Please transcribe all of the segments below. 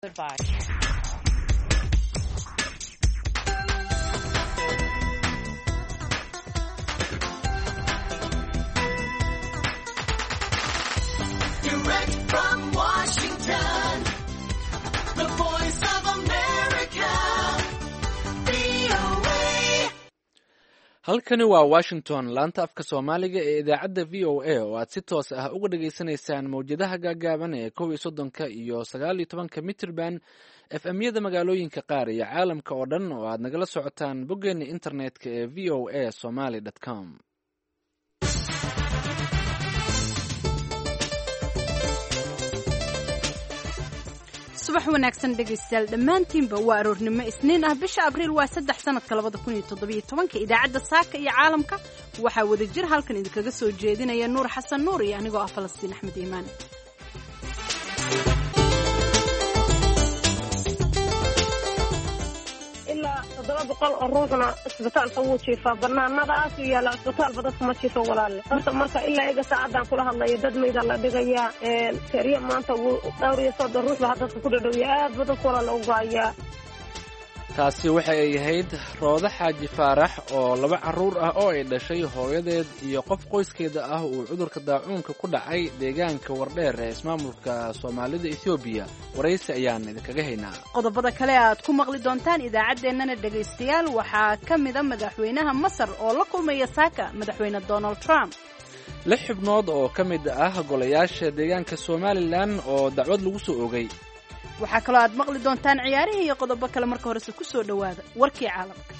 Goodbye. Direct from Washington, the voice of America, VOA. halkani waa washington laanta afka soomaaliga ee idaacadda v o a oo aad si toos ah uga dhageysanaysaan mawjadaha gaagaaban ee 11 iyo 19 mitirban fm-yada magaalooyinka qaar iyo caalamka oo dhan oo aad nagala socotaan boggeena internetka ee v o a somaly com. subax wanaagsan dhegaystayaal dhammaantiinba waa aroornimo isniin ah bisha abriil waa 3 sanadka 2017 idaacadda saaka iyo caalamka waxaa wada jir halkan idinkaga soo jeedinaya nuur xasan nuur iyo anigoo ah falastiin axmed iimaan. ilaa 700 oo ruuxna isbitaalka wuu jiifaa banaanadaas u yaala isbitaalba dadka ma jiifo walaalle horta marka ilaa iga saacadan kula hadlayo dad mayda la dhigayaa kariya maanta wuu dhowr iyo 30 ruux baa dadka ku dhadhowya aad ba dadka walaala u gaayaa. taasi waxay ay ahayd roodo xaaji faarax oo 2 carruur ah oo ay dhashay hooyadeed iyo qof qoyskeeda ah uu cudurka daacuunka ku dhacay deegaanka wardheer ee ismaamulka soomaalida Ethiopia. waraysi ayaan idinkaga haynaa. qodobada kale aad ku maqli doontaan idaacaddeenana dhegaystayaal waxaa ka mid a madaxweynaha Masar oo la kulmaya saaka madaxweyne Donald Trump. 6 xubnood oo ka mid ah golayaasha deegaanka Somaliland oo dacwad lagu soo oogay. waxaa kaloo aad maqli doontaan ciyaarihii iyo qodobo kale marka horese ku soo dhowaada warkii caalamka.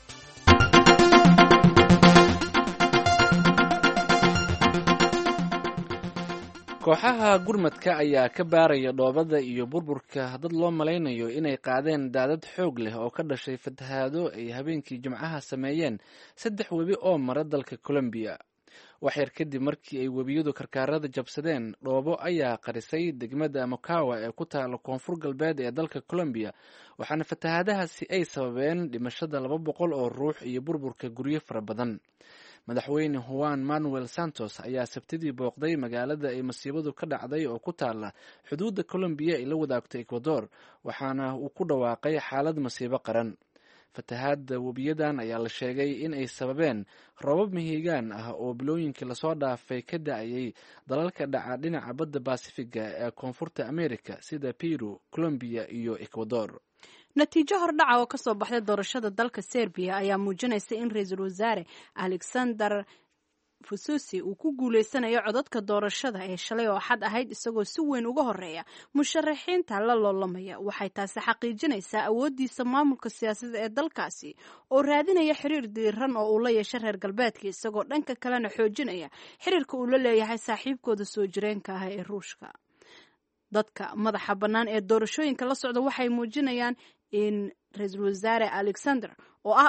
kooxaha gurmadka ayaa ka baaraya dhoobada iyo burburka dad loo malaynayo inay qaadeen daadad xoog leh oo ka dhashay fatahaado ay habeenkii jimcaha sameeyeen 3 webi oo mara dalka Colombia. waxyar kadib markii ay webiyadu karkaarada jabsadeen, dhoobo ayaa qarisay degmada Mokawa ee ku taala koonfur galbeed ee dalka Colombia, waxaana fatahaadahaasi ay sababeen dhimashada 200 oo ruux iyo burburka guryo fara badan. madaxweyne Juan Manuel Santos ayaa sabtidii booqday magaalada ay masiibadu ka dhacday oo ku taala xuduudda Colombia ay la wadaagto Ecuador, waxaana uu ku dhawaaqay xaalad masiibo qaran. fatahaada webiyadan ayaa la sheegay in ay sababeen roobab mihigaan ah oo bilooyinkii lasoo dhaafay ka da'ayay dalalka dhaca dhinaca badda Baasifiga ee koonfurta Amerika sida Peru, Colombia iyo Ecuador. natiijo hordhaca oo ka soo baxday doorashada dalka Serbia ayaa muujinaysa in ra'iisul wasaare Alexander Vučić uu ku guuleysanayo codadka doorashada ee shalay oo xad ahayd isagoo si weyn uga horeeya musharaxiinta la loolamaya. waxay taasi xaqiijinaysaa awoodiisa maamulka siyaasadda ee dalkaasi oo raadinaya xiriir diiran oo uu la yeesho reer galbeedka, isagoo dhanka kalena xoojinaya xiriirka uu la leeyahay saaxiibkooda soo jireenka ah ee Ruushka. dadka madaxa bannaan ee doorashooyinka la socda waxay muujinayaan in ra'iisul wasaare Alexander oo ah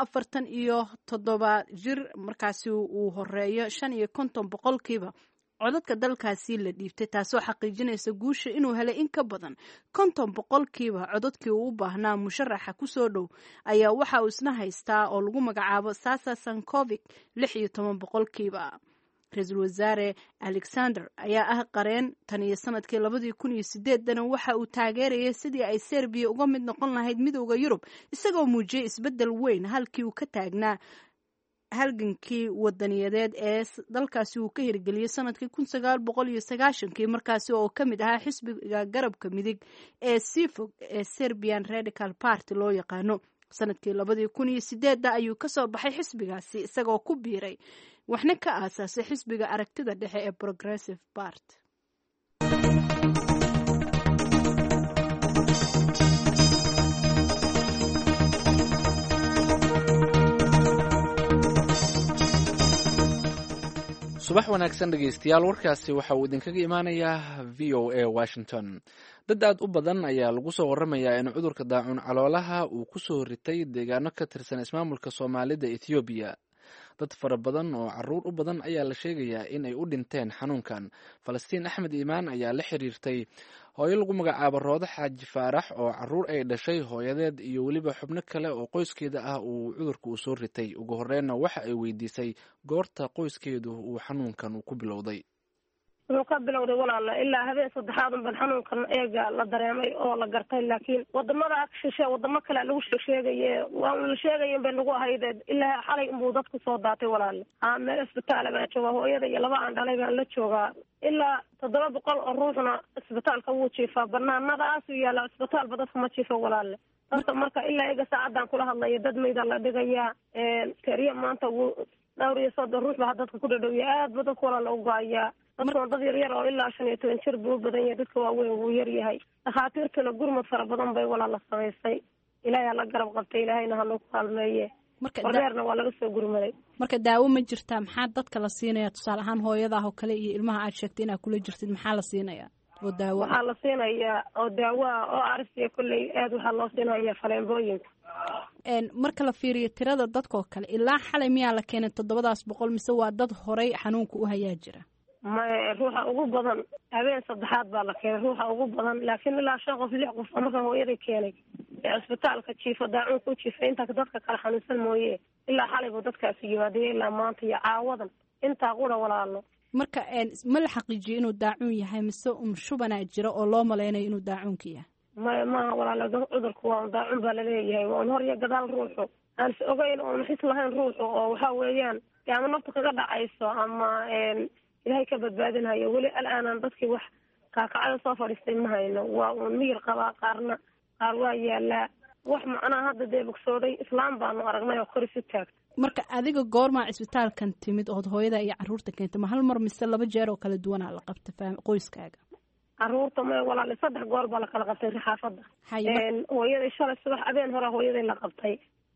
47 jir markaasi uu horeeyo 55% codadka dalkaasi la dhiibtay, taasoo xaqiijinaysa guusha inuu helay in ka badan 50% codadkii uu u baahnaa. musharaxa ku soo dhow ayaa waxa uu isna haystaa oo lagu magacaabo Sasa Sankovic 16%. ra'iisul wasaare Alexander ayaa ah qareen tan iyo sanadkii 2008 waxa uu taageerayay sidii ay Serbia uga mid noqon lahayd midowda Yurub, isagoo muujiyay isbedel weyn halkii uu ka taagnaa halgankii wadaniyadeed ee dalkaasi uu ka hirgeliyay sanadkii 1990 markaasi oo ka mid ahaa xisbiga garabka midig ee sii fog ee Serbian Radical Party loo yaqaano. sanadkii 2008 ayuu ka soo baxay xisbigaasi isagoo ku biiray waxna ka aasaasay xisbiga aragtida dhexe ee Progressive Party. subax wanaagsan dhegaystayaal, warkaasi waxa uu idinkaga imaanayaa v o a Washington. dad aad u badan ayaa lagu soo waramayaa in cudurka daacuun caloolaha uu ku soo ritay deegaano ka tirsan ismaamulka Soomaalida Ethiopia. dad fara badan oo carruur u badan ayaa la sheegayaa in ay u dhinteen xanuunkan. Falastiin Axmed Iimaan ayaa la xiriirtay hooyo lagu magacaabo Roodo Xaaji Faarax oo carruur ay dhashay hooyadeed iyo weliba xubno kale oo qoyskeeda ah uu cudurka u soo ritay. ugu horreynna waxa ay weydiisay goorta qoyskeedu uu xanuunkan ku bilowday. wuxuu ka bilowday walaala ilaa habeen saddexaad unban xanuunkan eega la dareemay oo la gartay, laakiin wadamada shishe wadamo kale lagu sheegaye waa la sheegayen bay nagu ahayd ilaa xalay unbuu dadku soo daatay walaala. meel isbitaal baan joogaa, hooyada iyo laba aan dhalay baan la joogaa. ilaa 700 oo ruuxna isbitaalka wuu jiifaa, banaanadaas yaala isbitaalba dadka ma jiifo walaala. marka ilaa iga saacadan kula hadlayo dad mayda la dhigayaa. kariya maanta wuu 2 ruux baa dadka ku dhadhowya, aad ba dadka walaala u go'ayaa. dadka dad yar oo ilaa 15 jir buu badan yahay, dadka waaweyn wuu yar yahay. dhakhaatiirtuna gurmad fara badan bay walaala samaysay. ilaahay la garab qabtay, ilaahayna ha loo kaalmeeye. wardeerna waa laga soo gurmaday. marka daawo ma jirtaa? maxaa dadka la siinaya? tusaale ahaan hooyada oo kale iyo ilmaha aad sheegtay inaad kula jirtid, maxaa la siinaya oo daawo? waxaa la siinayaa oo daawo oo arsiya kulley aad waxaa loo siinayaa faleembooyinka. marka la fiiriyo tirada dadkoo kale ilaa xalay miyaa la keenay 700 mise waa dad horay xanuunka u hayaa jira? ruuxa ugu badan habeen saddexaad baa la keenay, ruuxa ugu badan, laakiin ilaa 5 qof 6 qof marka hooyada keenay isbitaalka jiifo daacuunka u jiifay inta dadka kala xanuunsan mooye ilaa xalay buu dadkaasi yimaadeen ilaa maanta iyo caawadan intaa qura walaalo. marka ma la xaqiijiyo inuu daacuun yahay mise shubana jira oo loo maleynayo inuu daacuunka yahay? ma walaalo cudurku waa daacuun baa laleeyahay, waa hor iyo gadaal ruuxu aan is ogeyn oo xis lahayn ruuxu oo waxa weeyaan ama nafta kaga dhacayso ama ilaahay ka badbaadinayo. weli alaanan dadkii wax kaakacada soo fadhiistay ma hayno, waa uun miyir qabaa, qaar waa yaalaa. wax macnaha hadda dee bogsooday islaam baanu aragnay oo kori si taagta. marka adiga goormaa isbitaalkan timid ood hooyada iyo caruurta keentay? ma hal mar mise 2 jeer oo kala duwanaa la qabtay qoyskaaga? caruurta ma walaal 3 goor baa la kala qabtay xaafadda. hooyada shalay subax habeen hore hooyada la qabtay.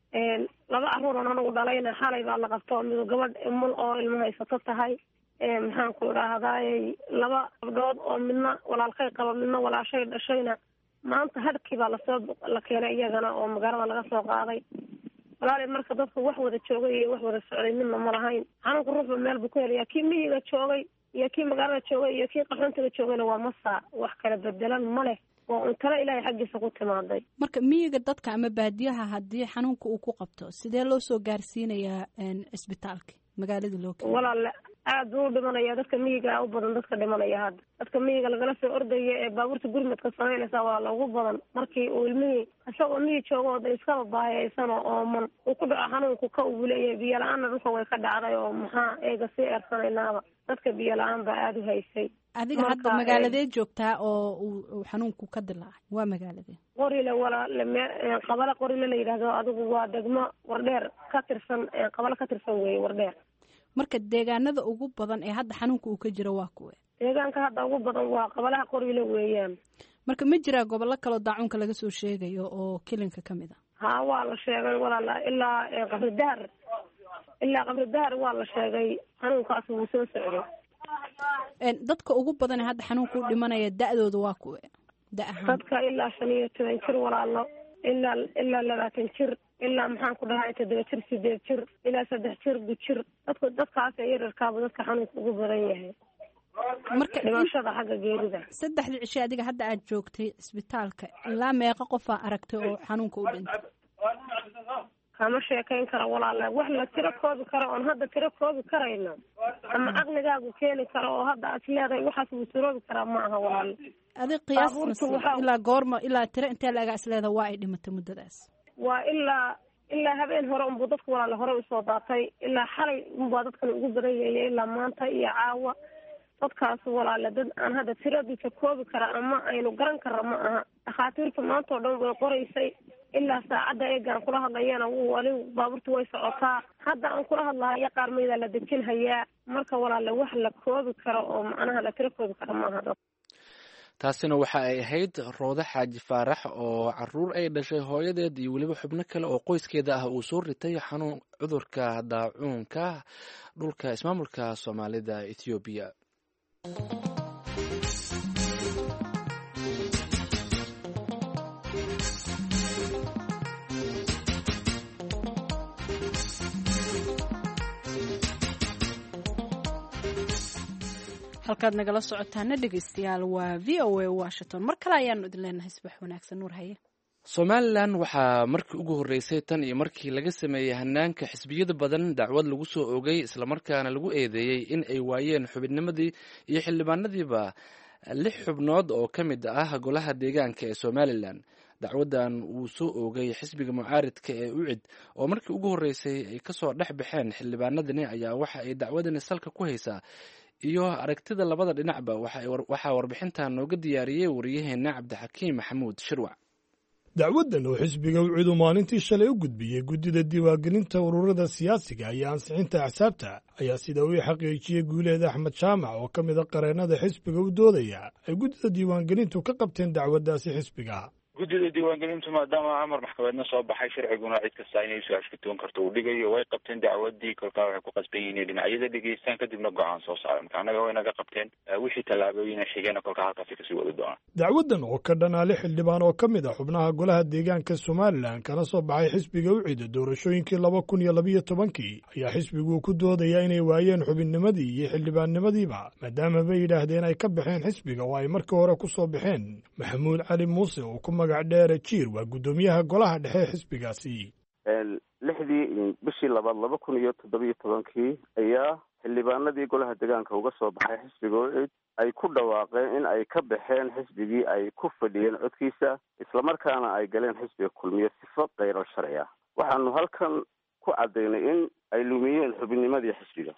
2 caruur oo anagu dhalayna xalay baa la qabtay, mid gabadh umul oo ilmo haysato tahay. maxaan ku idhaahdaay 2 gabdhood oo midna walaalkay qaba midna walaashay dhashayna maanta hadkii baa la keenay iyagana oo magaalada laga soo qaaday. walaal marka dadku wax wada joogay iyo wax wada socday midna ma lahayn. xanuunka ruuxba meel buu ku helayaa, kii miyiga joogay iyo kii magaalada joogay iyo kii qaxoontiga joogayna waa masaa wax kala bedelan ma leh, waa un tala ilaahay xaggiisa ku timaaday. marka miyiga dadka ama baadiyaha haddii xanuunka uu ku qabto sidee loo soo gaarsiinayaa isbitaalka magaalada loo keenay? walaal aad buu u dhimanaya dadka miyiga u badan, dadka dhimanaya hadda dadka miyiga lagala soo ordaya ee baabuurta gurmadka samaynaysa waa loogu badan. markii uu ilmihii isagoo miyi jooga oo iskaba baahaysan oo ooman uu ku dhaco xanuunku ka uguleeyahay, biyo la-aanna dhulka way ka dhacday oo maxaa eega sii eersanaynaaba dadka biyo la-aan baa aada u haysay. adiga hadda magaaladee joogtaa oo uu xanuunku ka dilaacay? waa magaaladee? qorile qabala qorile la yidhaahdo, adigu waa degmo wardheer ka tirsan, qabalo ka tirsan weeye wardheer. marka deegaanada ugu badan ee hadda xanuunka uu ka jiro waa kuwe? deegaanka hadda ugu badan waa qabalaha qorile weeyaan. marka ma jiraa gobollo kaloo daacuunka laga soo sheegayo oo kilinka ka mid a? waa la sheegay walaala ilaa qabri dahar waa la sheegay xanuunkaas wuu soo socday. dadka ugu badan ee hadda xanuunka u dhimanaya da'dooda waa kuwe? dadka ilaa 15 jir walaalo, ilaa 20 jir, ilaa maxaan ku dhahay 7 jir 8 jir ilaa 3 jir jir. dadkaas yararkaaba dadka xanuunka ugu badan yahay. marka dhimashada xagga geerida 3 cisho adiga hadda aad joogtay isbitaalka ilaa meeqa qof aa aragtay oo xanuunka u dhintay? kama sheekayn kara walaala, wax la tiro koobi karo oon hadda tiro koobi karayno ama caqligaagu keeni karo oo hadda aad leedahay waxaas wuu suroobi karaa ma aha walaala. adig qiyaas ilaa goorma ilaa tiro intee laga isleedahay waa ay dhimatay muddadaas? waa ilaa habeen hore unbuu dadka walaala hore usoo daatay, ilaa xalay unbaa dadkan ugu badan yahay, ilaa maanta iyo caawa. dadkaas walaala dad aan hadda tiradiisa koobi kara ama aynu garan karra ma aha. dhakhaatiirta maanta oo dhan way qoraysay, ilaa saacadda eegaan kula hadlayana wali baabuurta way socotaa. hadda aan kula hadlahayo qaar maydaa la dejin hayaa. marka walaala wax la koobi karo oo macnaha la tiro koobi kara maaha. taasina waxa ay ahayd Rooda Xaaji Faarax oo caruur ay dhashay hooyadeed iyo weliba xubno kale oo qoyskeeda ah uu soo ritay xanuun cudurka daacuunka dhulka ismaamulka Soomaalida Ethiopia. halkaad nagala socotaana dhegeystayaal waa VOA Washington. mar kale ayaanu idin leenahay subax wanaagsan. nuur haye. somalilan waxaa markii ugu horreysay tan iyo markii laga sameeyey hanaanka xisbiyada badan dacwad lagu soo oogay islamarkaana lagu eedeeyey in ay waayeen xubinnimadii iyo xildhibaanadiiba 6 xubnood oo ka mid ah golaha deegaanka ee somalilan. dacwadan uu soo oogay xisbiga mucaaridka ee ucid oo markii ugu horreysay ay kasoo dhex baxeen xildhibaanadani ayaa waxa ay dacwadani salka ku haysaa iyo aragtida labada dhinacba. waxaa warbixintan nooga diyaariyey wariyaheena cabdixakiim maxamuud shirwac. dacwaddan oo xisbiga ucidu maalintii shalay u gudbiyey guddida diiwaangelinta ururada siyaasiga iyo ansixinta axsaabta ayaa sida uu xaqiijiyey guuleed axmed jaamac oo ka mid a qareennada xisbiga u doodaya ay guddida diiwaangelintu ka qabteen dacwaddaasi xisbiga. guddida diiwaangelintu maadaama amar maxkamadeedna soo baxay sharciguna cid kasta inay soo ashkatoon karto uu dhigayo way qabteen dacwadii kolkaa waxay ku qasban yihiin dhinacyada dhegeystaan kadibna go-aan soo saaray marka annaga way naga qabteen wixii tallaabooyina xigeenna kolkaa halkaasi kasii wadi doona. dacwaddan oo ka dhan 6 xildhibaan oo ka mid ah xubnaha golaha deegaanka somalilan kana soo baxay xisbiga ucida doorashooyinkii 2012 ayaa xisbigu ku doodaya inay waayeen xubinnimadii iyo xildhibaannimadiiba maadaama bay yidhaahdeen ay ka baxeen xisbiga oo ay markii hore ku soo baxeen. maxamuud cali muuse oo ku dheere jiir waa guddoomiyaha golaha dhexe xisbigaasi. 6dii bishii 2017 ayaa xildhibaanadii golaha deegaanka uga soo baxay xisbiga ucid ay ku dhawaaqeen in ay ka baxeen xisbigii ay ku fadhiyeen codkiisa islamarkaana ay galeen xisbiga kulmiye sifo kayro sharci ah. waxaanu halkan ku caddaynay in ay lumiyeen xubinnimadii xisbiga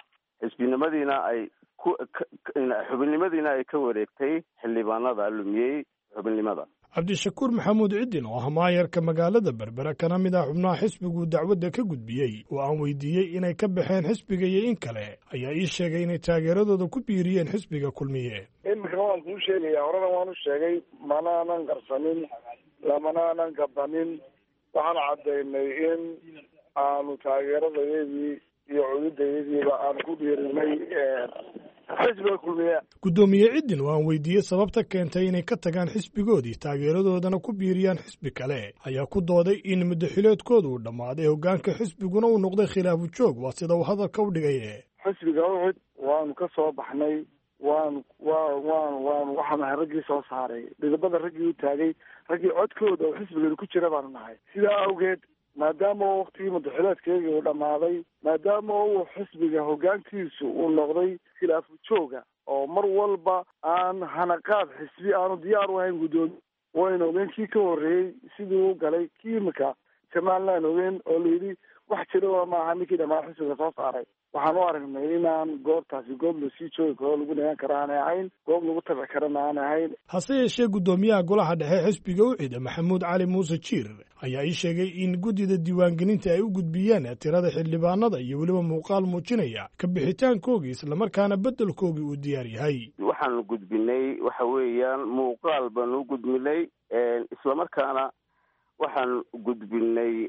xubinnimadiina ay ka wareegtay xildhibaanada lumiyey xubinnimada. cabdishakuur maxamuud ciddin oo ah maayarka magaalada berbera kana mid ah xubnaha xisbigu dacwadda ka gudbiyey oo aan weydiiyey inay ka baxeen xisbiga iyo in kale ayaa ii sheegay inay taageeradooda ku biiriyeen xisbiga kulmiye. iminka waan kuu sheegaya horena waanu sheegay manaanan qarsanin lamanaanan gabanin waxaan caddaynay in aanu taageeradayadii iyo cududayadiiba aanu ku dhiirinay xisbiga kulmiye. guddoomiye ciddin oo aan weydiiyey sababta keentay inay ka tagaan xisbigoodii taageeradoodana ku biiriyaan xisbi kale ayaa ku dooday in muddaxileedkooda uu dhammaaday hoggaanka xisbiguna uu noqday khilaafu joog waa sida uu hadalka u dhigay. xisbiga ucid waanu ka soo baxnay waxaan nahay raggii soo saaray dhidibada raggii u taagay raggii codkooda oo xisbigeeda ku jira baanu nahay. sidaa awgeed maadaama waktigii madaxileedkeygii uu dhammaaday maadaama uu xisbiga hoggaankiisu uu noqday khilaafu jooga oo mar walba aan hanaqaad xisbi aanu diyaar u ahayn guddoomiye wayna ogeen kii ka horreeyey sidii u galay kii imika somalilan ogeen oo layidhi wax jira maaha ninkii dhammaan xisbiga soo saaray. waxaan u aragnay inaan goobtaasi goob lasii joogi karo lagu nagaan karo aanay ahayn goob lagu tabici karana aanay ahayn. hase yeeshee guddoomiyaha golaha dhexe xisbiga ucida maxamuud cali muuse jiir ayaa ii sheegay in guddida diiwaangelinta ay u gudbiyeen tirada xildhibaanada iyo weliba muuqaal muujinaya ka bixitaankoogii islamarkaana beddelkoogii uu diyaar yahay. waxaanu gudbinay waxa weeyaan muuqaal baanu u gudbinay islamarkaana waxaan gudbinay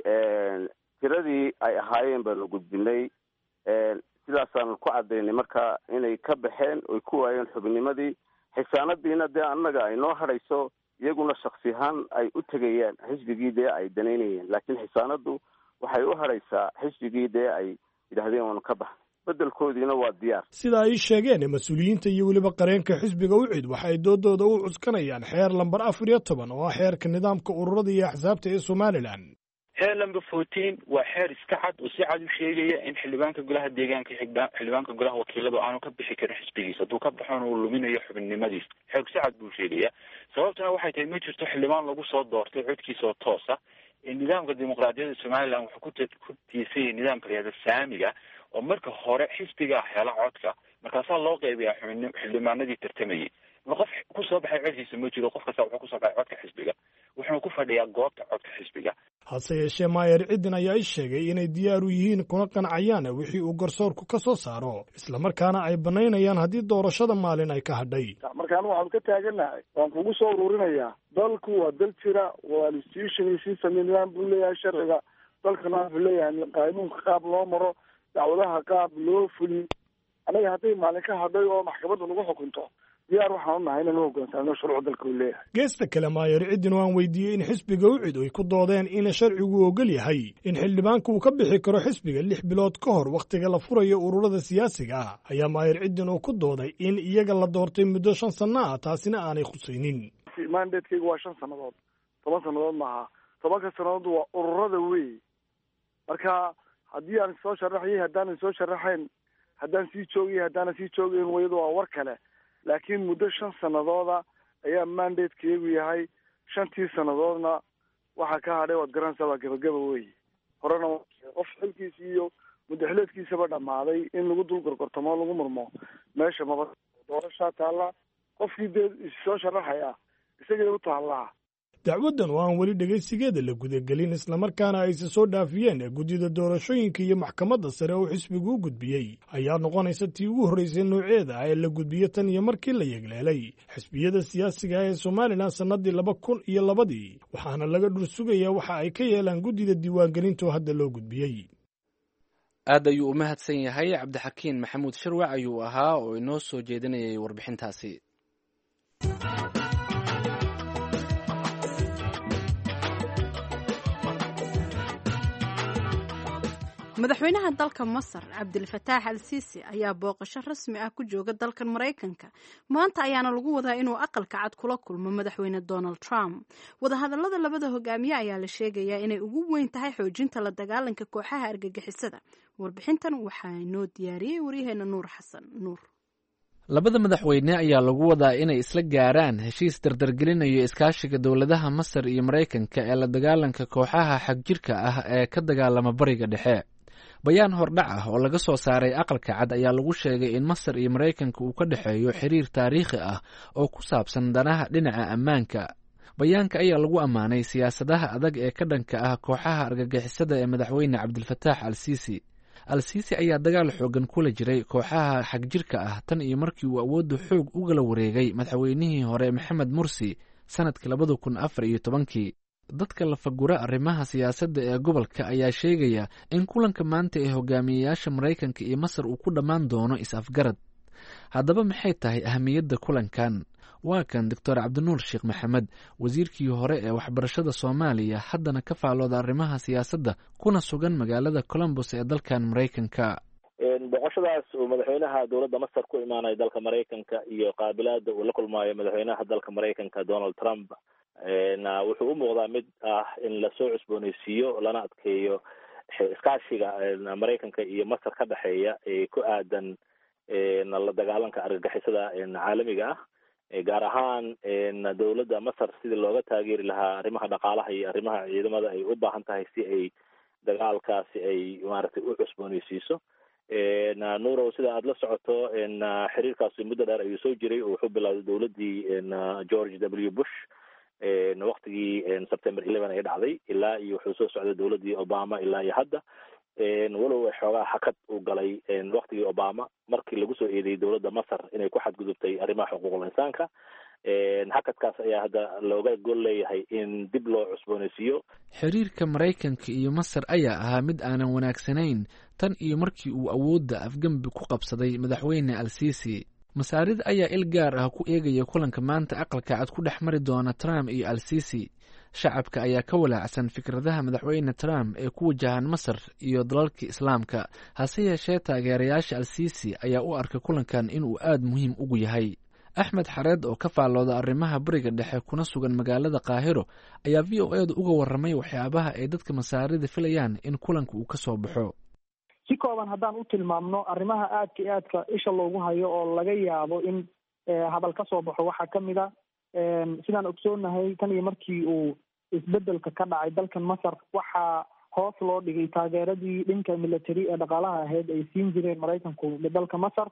tiradii ay ahaayeen baanu gudbinay sidaasaanu ku caddaynay marka inay ka baxeen oy ku waayeen xubinnimadii xisaanadiina dee annaga ay noo hadhayso iyaguna shaksi ahaan ay u tegayaan xisbigii dee ay danaynayeen laakiin xisaanadu waxay u hadhaysaa xisbigii dee ay yidhaahdeen waanu ka baxnay beddelkoodiina waa diyaar. sida ay sheegeen mas-uuliyiinta iyo weliba qareenka xisbiga ucid waxa ay doodooda u cuskanayaan xeer lambar 14 oo ah xeerka nidaamka ururada iyo axsaabta ee somalilan. xeer number 14 waa xeer iska cad oo si cad u sheegaya in xildhibaanka golaha deegaanka xildhibaanka golaha wakiiladu aanu ka bixi karin xisbigiisa hadduu ka baxona uu luminayo xubinnimadiisa. xeerku si cad buu sheegaya sababtana waxay tahay ma jirto xildhibaan lagu soo doortay codkiisa oo toosa. nidaamka dimuqraadiyadda somalilan wuxuu ku tiisayay nidaamka la yihahdo saamiga oo marka hore xisbigaa hela codka markaasaa loo qeybayaa xildhibaanadii tartamayay. qof ku soo baxay codkiisa ma jiro qof kasta wuxuu ku soo baxay codka xisbiga wuxuuna ku fadhiyaa goobta codka xisbiga. hase yeeshee maayar ciddin ayaa ii sheegay inay diyaar u yihiin kuna qancayaan wixii uu garsoorku ka soo saaro islamarkaana ay banaynayaan haddii doorashada maalin ay ka hadhay. markaan waxaanu ka taaganahay waan kugu soo ururinayaa dalku waa dal jira waa institution system nidaam buu leeyahay sharciga dalkana wuxuu leeyahay qaanuunka qaab loo maro dacwadaha qaab loo fuliyo. anaga hadday maalin ka hadhay oo maxkamadda lagu xukunto diyaar waxaan u nahay inaan u hoggaansaano shuruucda dalka uu leeyahay. geesta kale maayar ciddin waan weydiiyey in xisbiga ucid ay ku doodeen in sharcigu ogol yahay in xildhibaanka uu ka bixi karo xisbiga 6 bilood ka hor wakhtiga la furayo ururada siyaasiga ah ayaa maayar ciddin uu ku dooday in iyaga la doortay muddo 5 sano ah taasina aanay khusaynin. mandatekeyga waa 5 sannadood 10 sannadood maaha tobanka sannadood waa ururada wey. marka haddii aan soo sharaxayay haddaanan soo sharaxayn, haddaan sii joogayay haddaanan sii joogayn wayadu waa war kale. laakiin muddo 5 sanadooda ayaa mandatekeegu yahay. 5tii sannadoodna waxaa ka hadhay waad garanaysaa waa gabagaba wey. horena qof xilkiisa iyo muddaxileedkiisaba dhammaaday in lagu dul gorgortamo lagu murmo meesha maba doorashaa taalla. qofkii dee soo sharaxaya isagay u taallaa. dacwaddan oo aan weli dhegaysigeeda la gudagelin islamarkaana ayse soo dhaafiyeen ee guddida doorashooyinka iyo maxkamadda sare oo xisbigu u gudbiyey ayaa noqonaysa tii ugu horraysay nooceeda ah ee la gudbiyo tan iyo markii la yegleelay xisbiyada siyaasiga ah ee somalilan sannaddii 2002 waxaana laga dhur sugayaa waxa ay ka yeelaan guddida diiwaangelinta oo hadda loo gudbiyey. aad ayuu u mahadsan yahay cabdixakiin maxamuud shirwac ayuu ahaa oo inoo soo jeedinayay warbixintaasi. madaxweynaha dalka masar cabdilfataax al siisi ayaa booqasho rasmi ah ku jooga dalkan maraykanka maanta ayaana lagu wadaa inuu aqalka cad kula kulmo madaxweyne donald trump. wadahadalada labada hogaamiye ayaa la sheegayaa inay ugu weyn tahay xoojinta la dagaalanka kooxaha argagixisada. warbixintan waxaa inoo diyaariyey waryaheena nuur xasan nuur. labada madaxweyne ayaa lagu wadaa inay isla gaaraan heshiis dardargelinayo iskaashiga dowladaha masar iyo maraykanka ee la dagaalanka kooxaha xagjirka ah ee ka dagaalama bariga dhexe. bayaan hordhac ah oo laga soo saaray aqalka cad ayaa lagu sheegay in masar iyo maraykanka uu ka dhexeeyo xiriir taariikhi ah oo ku saabsan danaha dhinaca ammaanka. bayaanka ayaa lagu ammaanay siyaasadaha adag ee ka dhanka ah kooxaha argagixisada ee madaxweyne cabdilfataax al siisi. al siisi ayaa dagaal xoogan kula jiray kooxaha xagjirka ah tan iyo markii uu awoodda xoog ugala wareegay madaxweynihii hore maxamed mursi sanadkii 2014. dadka la fagura arrimaha siyaasadda ee gobolka ayaa sheegaya in kulanka maanta ee hogaamiyeyaasha maraykanka iyo masar uu ku dhammaan doono is-afgarad. haddaba maxay tahay ahamiyadda kulankan? waa kan doctor cabdinuur sheekh maxamed, wasiirkii hore ee waxbarashada soomaaliya, haddana ka faalooda arrimaha siyaasadda kuna sugan magaalada columbus ee dalkan maraykanka. boqoshadaas uu madaxweynaha dowladda masar ku imaanaya dalka maraykanka iyo qaabilaada uu la kulmaayo madaxweynaha dalka maraykanka donald trump wuxuu u muuqdaa mid ah in lasoo cusbooneysiiyo lana adkeeyo iskaashiga maraykanka iyo masar ka dhexeeya ee ku aadan la dagaalanka argagixisada caalamiga ah, gaar ahaan dowladda masar sidii looga taageeri lahaa arrimaha dhaqaalaha iyo arrimaha ciidamada ay u baahan tahay si ay dagaalkaasi ay maaragtay u cusbooneysiiso. nuurow sida aada la socoto xiriirkaasi muddo dheer ayuu soo jiray oo wuxuu bilowday dowladdii george w bush waktigii september 11 ay dhacday ilaa iyo wuxuu soo socday dowladdii obama ilaa iyo hadda. walow xoogaa hakad uu galay waktigii obama markii lagu soo eedeeyey dowladda masar inay ku xadgudubtay arrimaha xuquuqul insaanka. hakadkaas ayaa hadda looga gol leeyahay in dib loo cusbooneysiiyo. xiriirka maraykanka iyo masar ayaa ahaa mid aanan wanaagsanayn tan iyo markii uu awoodda afgembi ku qabsaday madaxweyne al siisi. masaarida ayaa il gaar ah ku eegaya kulanka maanta aqalka cad ku dhex mari doona Trump iyo al siisi. shacabka ayaa ka walaacsan fikradaha madaxweyne Trump ee ku wajahan masar iyo dalalka islaamka. hase yeeshee taageerayaasha al siisi ayaa u arkay kulankan inuu aad muhiim ugu yahay. axmed xareed oo ka faalooda arrimaha bariga dhexe kuna sugan magaalada qaahiro ayaa v o edu uga warramay waxyaabaha ay dadka masaarida filayaan in kulanka uu ka soo baxo. si kooban haddaan u tilmaamno arrimaha aadka iyo aadka isha loogu hayo oo laga yaabo in hadal ka soo baxo waxaa ka mid a sidaan ogsoonahay tan iyo markii uu isbedelka ka dhacay dalkan masar waxaa hoos loo dhigay taageeradii dhanka military ee dhaqaalaha ahayd ay siin jireen maraykanku dalka masar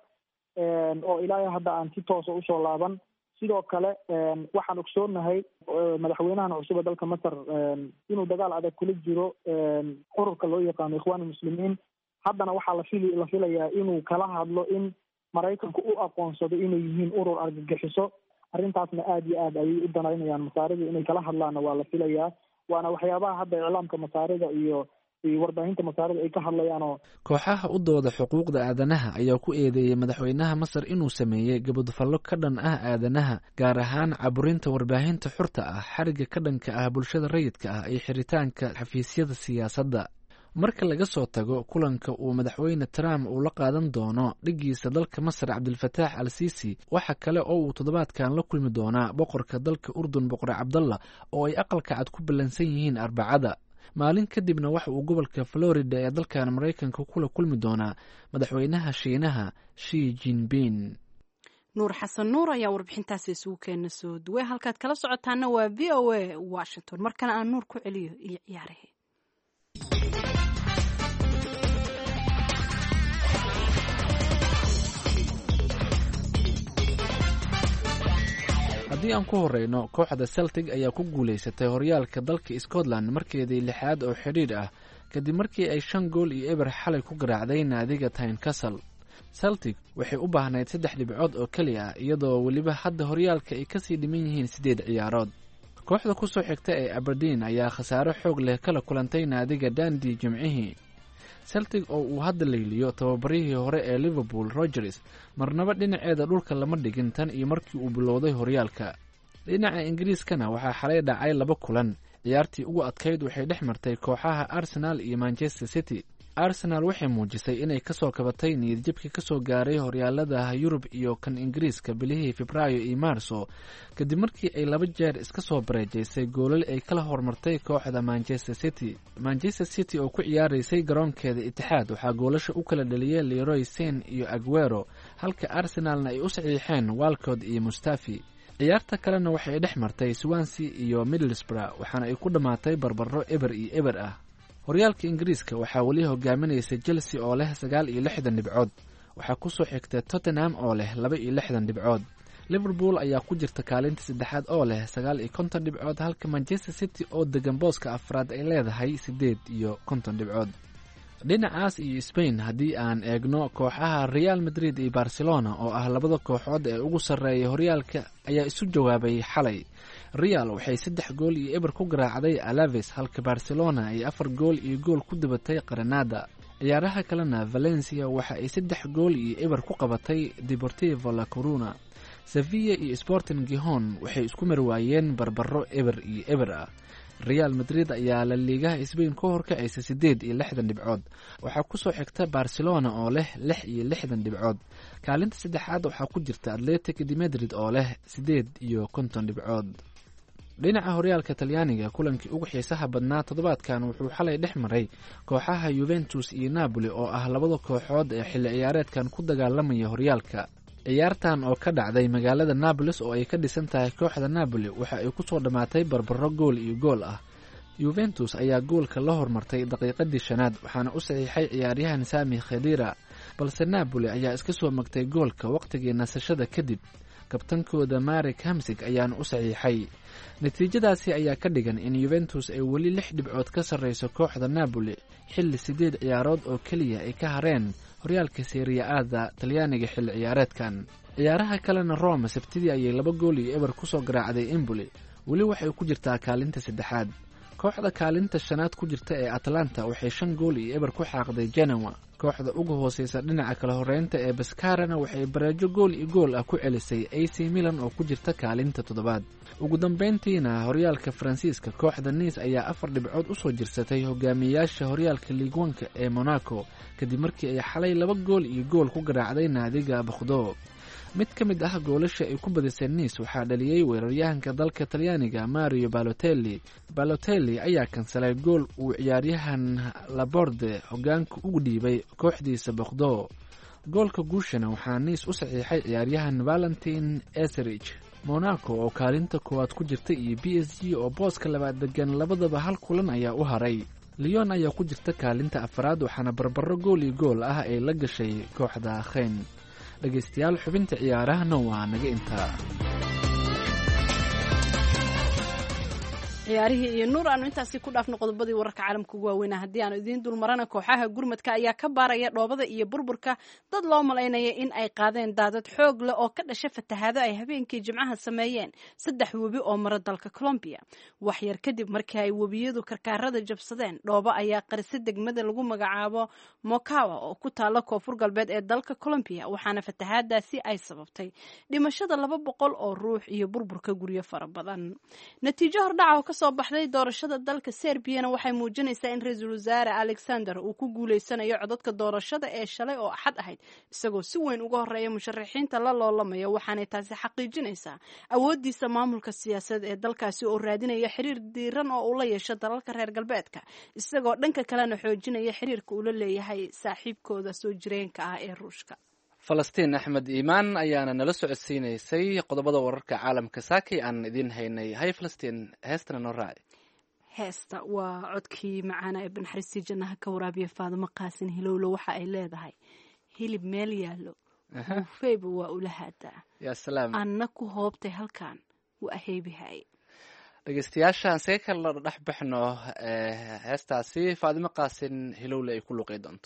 oo ilaa hadda aan si toosa usoo laaban. sidoo kale waxaan ogsoonahay madaxweynahan cusub ee dalka masar inuu dagaal adag kula jiro ururka loo yaqaano ikhwaan muslimiin. haddana waxaa la filayaa inuu kala hadlo in maraykanku u aqoonsado inay yihiin urur argagixiso. arrintaasna aada iyo aad ayay u danaynayaan masaarida inay kala hadlaanna waa la filayaa. waana waxyaabaha hadda iclaamka masaarida iyo warbaahinta masaarida ay ka hadlayaanoo kooxaha u dooda xuquuqda aadanaha ayaa ku eedeeyey madaxweynaha masar inuu sameeyey gabadfallo ka dhan ah aadanaha, gaar ahaan caburinta warbaahinta xurta ah, xariga ka dhanka ah bulshada rayidka ah iyo xiritaanka xafiisyada siyaasadda. marka laga soo tago kulanka uu madaxweyne trump uu la qaadan doono dhiggiisa dalka masar cabdilfataax al siisi waxa kale oo uu toddobaadkan la kulmi doonaa boqorka dalka urdun boqor cabdalla oo ay aqalka cad ku ballansan yihiin arbacada. maalin kadibna waxa uu gobolka florida ee dalkan maraykanka kula kulmi doonaa madaxweynaha shiinaha shi jinping. nuur xasan nuur ayaa warbixintaasi isugu keena soo duway. halkaad kala socotaana waa v o a washington. markana aan nuur ku celiyo iyo ciyaarahi. haddii aan ku horeyno, kooxda celtic ayaa ku guulaysatay horyaalka dalka scotland markeedii 6aad oo xidhiidh ah kadib markii ay 5 gool iyo eber xalay ku garaacday naadiga Tynecastle. celtic waxay u baahnayd 3 dhibcood oo keliya ah iyadoo weliba hadda horyaalka ay kasii dhiman yihiin 8 ciyaarood. kooxda ku soo xigta ee Aberdeen ayaa khasaaro xoog leh kala kulantay naadiga Dundee jimcihii. celtic oo uu hadda layliyo tababarihii hore ee Liverpool Rodgers marnaba dhinaceeda dhulka lama dhigin tan iyo markii uu bilowday horyaalka. dhinaca Ingiriiskana waxaa xalay dhacay 2 kulan. ciyaartii ugu adkayd waxay dhex martay kooxaha Arsenal iyo Manchester City. Arsenal waxay muujisay inay kasoo kabatay niyadjabkii kasoo gaaray horyaalada Yurub iyo kan Ingiriiska bilihii Febraayo iyo Maarso kadib markii ay 2 jeer iska soo bareejaysay goolal ay kala hormartay kooxda Manchester City. Manchester City oo ku ciyaaraysay garoonkeeda Etihad waxaa goolasha u kala dhaliyay Leroy Sane iyo Aguero, halka Arsenalna ay u saxiixeen Walcott iyo Mustafi. ciyaarta kalena waxay dhex martay Swansea iyo Middlesbrough waxaana ay ku dhamaatay barbaro eber iyo eber ah. horyaalka Ingiriiska waxaa weli hogaaminaysa Chelsea oo leh 69 dhibcood. waxaa ku soo xigta Tottenham oo leh 62 dhibcood. Liverpool ayaa ku jirta kaalinta 3aad oo leh 59 dhibcood, halka Manchester City oo degan booska afraad ay leedahay 58 dhibcood. dhinacaas iyo Spain haddii aan eegno, kooxaha Real Madrid iyo Barcelona oo ah labada kooxood ee ugu sarreeya horyaalka ayaa isu jawaabay xalay. Real waxay 3 gool iyo eber ku garaacday Alaves, halka Barcelona ay 4 gool iyo gool ku dabatay Granada. ciyaaraha kalena Valencia waxa ay 3 gool iyo eber ku qabatay Deportivo La Coruna. Sevilla iyo Sporting Gijón waxay isku marwaayeen barbaro eber iyo eber ah. Real Madrid ayaa la liigaha Spain ka horkacaysa 68 dhibcood. waxaa ku soo xigta Barcelona oo leh 66 dhibcood. kaalinta 3aad waxaa ku jirta Athletic de Madrid oo leh 58 dhibcood. dhinaca horyaalka Talyaaniga, kulankii ugu xiisaha badnaa toddobaadkan wuxuu xalay dhex maray kooxaha Juventus iyo Napoli oo ah labada kooxood ee xilli ciyaareedkan ku dagaalamaya horyaalka. ciyaartan oo ka dhacday magaalada Naples oo ay ka dhisan tahay kooxda Napoli waxa ay ku soo dhamaatay barbaro gool iyo gool ah. Juventus ayaa goolka la hormartay daqiiqadii 5aad waxaana u saxiixay ciyaaryahan Sami Khedira, balse Napoli ayaa iska soo magtay goolka waqtigii nasashada kadib. kabtankooda Marek Hamsik ayaana u saxiixay. natiijadaasi ayaa ka dhigan in Juventus ay weli 6 dhibcood ka sarreyso kooxda Napoli xilli 8 ciyaarood oo keliya ay ka hareen horyaalka Serie A-da Talyaaniga xilli ciyaareedkan. ciyaaraha kalena Roma Sabtidii ayay 2 gool iyo eber ku soo garaacday Empoli, weli waxay ku jirtaa kaalinta 3aad. kooxda kaalinta 5aad ku jirta ee Atalanta waxay 5 gool iyo eber ku xaaqday Genoa. kooxda ugu hooseysa dhinaca kala horeynta ee Pescara waxay bareejo gool iyo gool ah ku celisay AC Milan oo ku jirta kaalinta 7aad. ugu dambeyntiina horyaalka Faransiiska, kooxda Nice ayaa 4 dhibcood u soo jirsatay hogaamiyayaasha horyaalka Ligue 1 ee Monaco kadib markii ay xalay 2 gool iyo gool ku garaacday naadiga Bordeaux. mid ka mid ah goolasha ay ku badisay Nice waxaa dhaliyay weeraryahanka dalka Talyaaniga Mario Balotelli. Balotelli ayaa kansalay gool uu ciyaaryahan Laborde hogaanka ugu dhiibay kooxdiisa Bordeaux. goolka guushana waxaa Nice u saxiixay ciyaaryahan Valentin Eserich. Monaco oo kaalinta 1aad ku jirta iyo PSG oo booska 2aad degan labadaba hal kulan ayaa u haray. Lyon ayaa ku jirta kaalinta 4aad waxaana barbaro gool iyo gool ah ay la gashay kooxda Rennes. dhegeystayaal, xubinta ciyaarahana waa naga intaa. ciyaarihii iyo nuur aanu intaasi ku dhaafno qodobadii wararka caalamka ugu waaweynaa. haddii aanu idiin dulmarana, kooxaha gurmadka ayaa ka baaraya dhoobada iyo burburka dad loo malaynaya in ay qaadeen daadad xoog leh oo ka dhasha fatahaado ay habeenkii jimcaha sameeyeen 3 webi oo mara dalka Colombia. wax yar kadib markii ay webiyadu karkaarada jabsadeen, dhoobo ayaa qarisay degmada lagu magacaabo Mocawa oo ku taala koonfur galbeed ee dalka Colombia, waxaana fatahaadaasi ay sababtay dhimashada 200 oo ruux iyo burburka guryo fara badan. natiijo hordhaca oo soo baxday doorashada dalka serbiyana waxay muujinaysaa in ra-iisul wasaare alexander uu ku guuleysanayo codadka doorashada ee shalay oo axad ahayd isagoo si weyn uga horeeya musharaxiinta la loolamaya waxaanay taasi xaqiijinaysaa awoodiisa maamulka siyaasadeed ee dalkaasi oo raadinaya xiriir diiran oo uu la yeesho dalalka reer galbeedka isagoo dhanka kalena xoojinaya xiriirka uu la leeyahay saaxiibkooda soo jireenka ah ee ruushka. falastiin axmed iimaan ayaana nala socodsiinaysay qodobada wararka caalamka saakay aan idiin haynay. hay falastiin, heestana noo raaci. heesta waa codkii macaana ee banaxariistii jannaha ka waraabiya faadimo qaasin hilowlo waxa ay leedahay hilib meel yaallo buufeyba waa ula haadaa yaa salaam anna ku hoobtay halkan waa aheybihay. dhegeystayaashaan see kala dhex baxno heestaasi faadimo qaasin hilowle ay ku luqay doonto.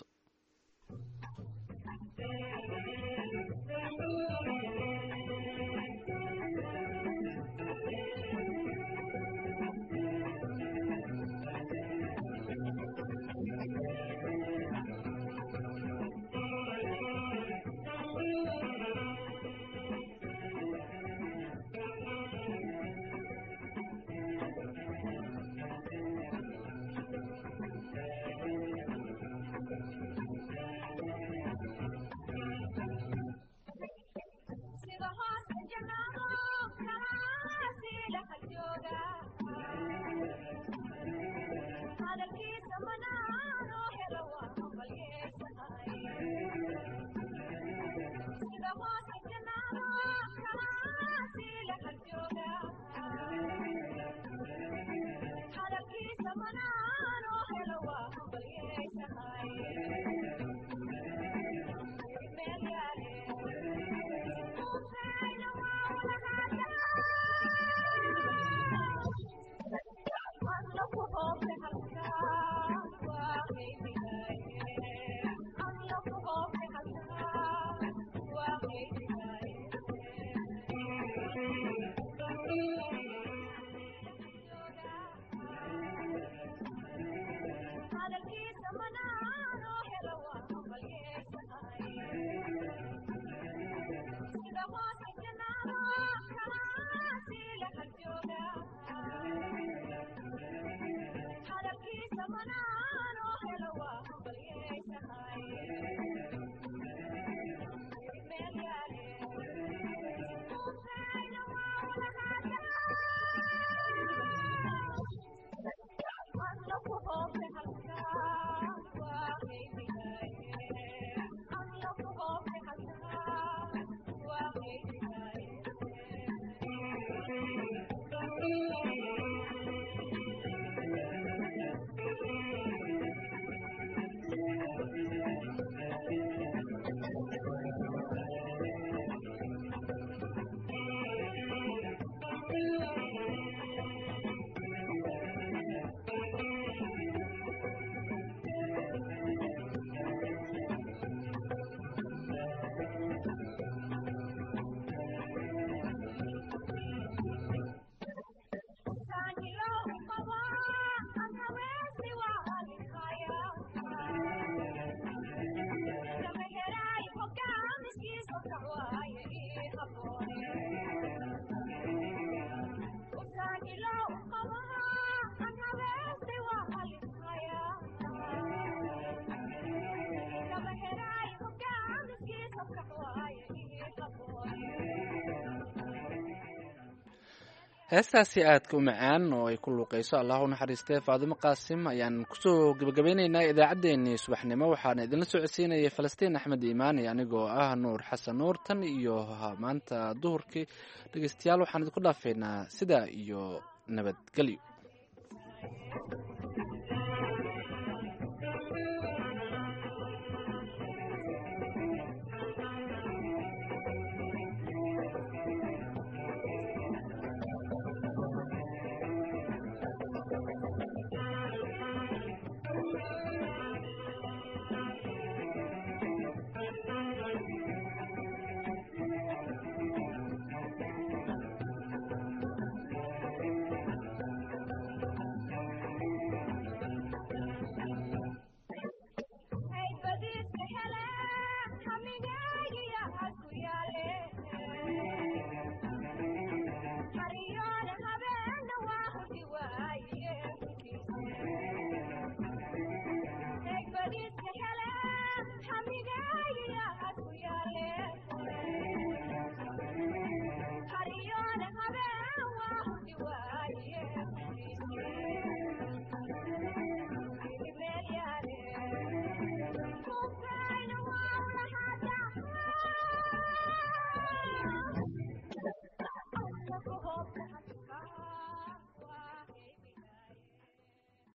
heestaasi aadka u macaan oo ay ku luuqayso allah u naxariistee faadimo qaasim ayaan kusoo gebagabeynaynaa idaacaddeenii subaxnimo waxaana idinla socodsiinayay falastiin axmed iimaan iyo anigoo ah nuur xasan nuur tan iyo maanta duhurkii dhegeystayaal waxaan idinku dhaafaynaa sidaa iyo nabadgelyo.